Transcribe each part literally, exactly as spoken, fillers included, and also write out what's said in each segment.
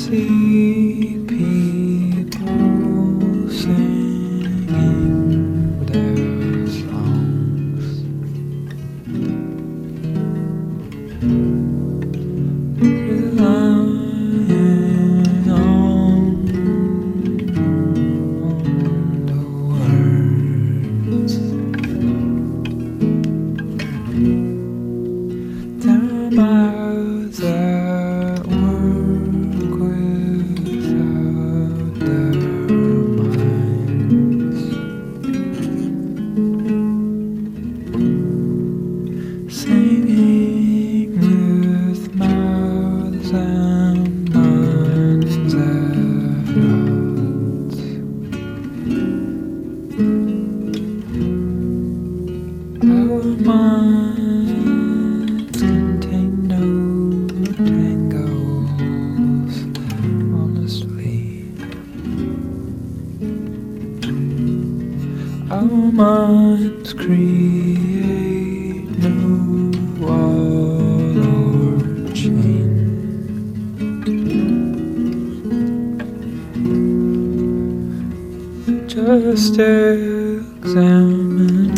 see people singing their songs, relying on the words. Their mouths at work without their minds, singing with mouths and minds at odds. Our minds contain no tangles, honestly. Our minds create no wall or chain. Just examine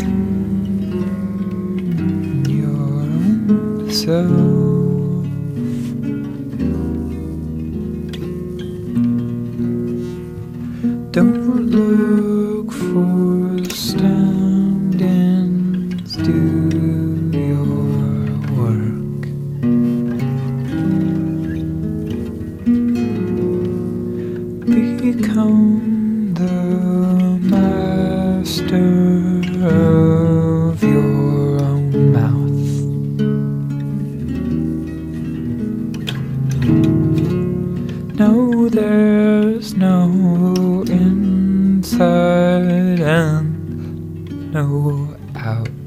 your own self. Don't look for the stand-ins, do your work. Become the master of your own mouth. No, there's no inside and no out.